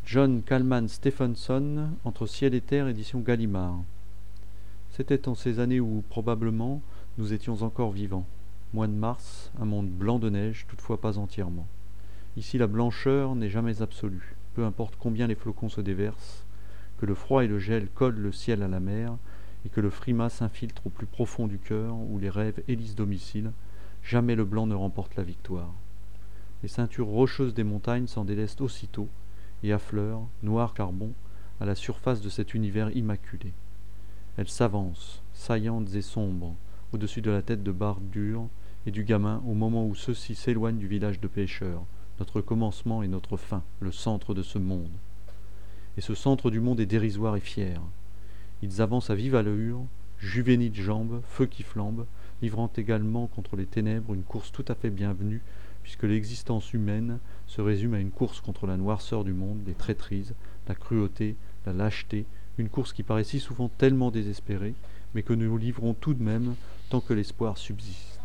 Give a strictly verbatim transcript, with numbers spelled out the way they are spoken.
John Kalman Stephenson, Entre ciel et terre, édition Gallimard. C'était en ces années où, probablement, nous étions encore vivants. Mois de mars, un monde blanc de neige, toutefois pas entièrement. Ici la blancheur n'est jamais absolue, peu importe combien les flocons se déversent, que le froid et le gel collent le ciel à la mer, et que le frimas s'infiltre au plus profond du cœur, où les rêves élisent domicile, jamais le blanc ne remporte la victoire. Les ceintures rocheuses des montagnes s'en délestent aussitôt, et affleurent, noirs charbon, à la surface de cet univers immaculé. Elles s'avancent, saillantes et sombres, au-dessus de la tête de Barre-Dure et du gamin au moment où ceux-ci s'éloignent du village de pêcheurs, notre commencement et notre fin, le centre de ce monde. Et ce centre du monde est dérisoire et fier. Ils avancent à vive allure, juvéniles jambes, feu qui flambe, livrant également contre les ténèbres une course tout à fait bienvenue, puisque l'existence humaine se résume à une course contre la noirceur du monde, les traîtrises, la cruauté, la lâcheté, une course qui paraît si souvent tellement désespérée, mais que nous livrons tout de même tant que l'espoir subsiste.